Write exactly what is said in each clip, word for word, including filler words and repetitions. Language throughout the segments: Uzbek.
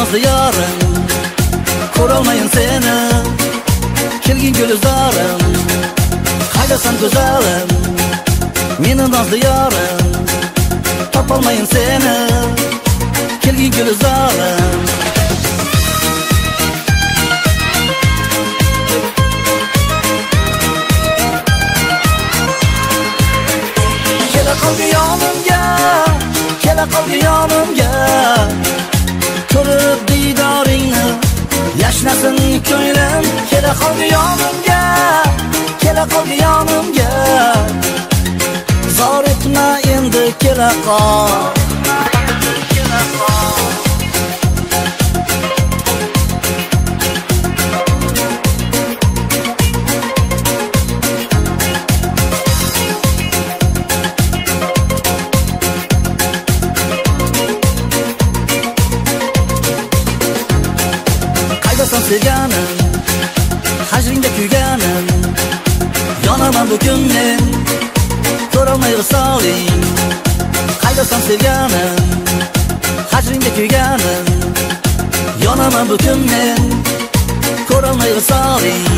nazlı yarım, ko'rolmayin seni, kelgin gulzarim. Qaydasan go'zalim, meni nazlı yarım, topolmayin seni, kelgin gulzarim. Kela qoldi yonimga, kela qoldi yonimga, ko'rib didoringni yashnasin ko'nglim. Kela qoldi yonimga, kela qoldi yonimga, zor etma endi kela qol. Qaydasan sevganim, hajringda kuyganim, yonaman bu kun men, ko'rolmay visoling. Qaydasan sevganim, hajringda kuyganim, yonaman bu kun men, ko'rolmay visoling.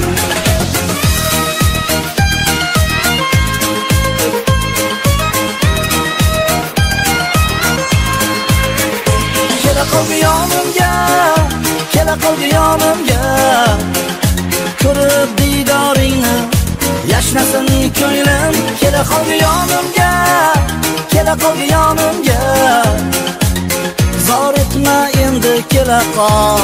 Kela qoldi yonimga, kela qoldi yonimga, ko'rib didoringni yashnasin ko'nglim. Kela qoldi yonimga, kela qoldi yonimga, zor etma endi kela qol.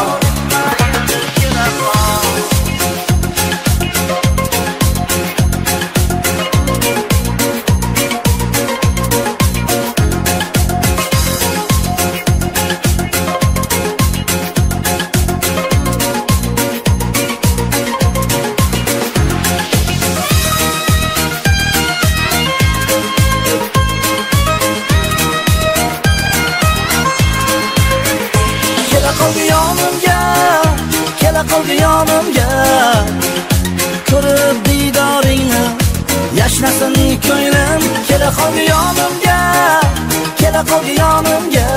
Kela qoldi yonimga, kela qoldi yonimga, ko'rib didoringni yashnasin ko'nglim. Kela qoldi yonimga, kela qoldi yonimga,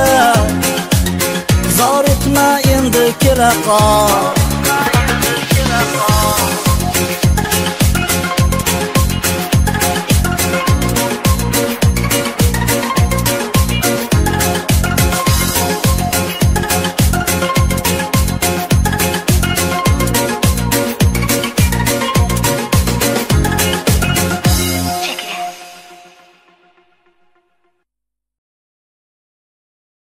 zor etma endi kela qol.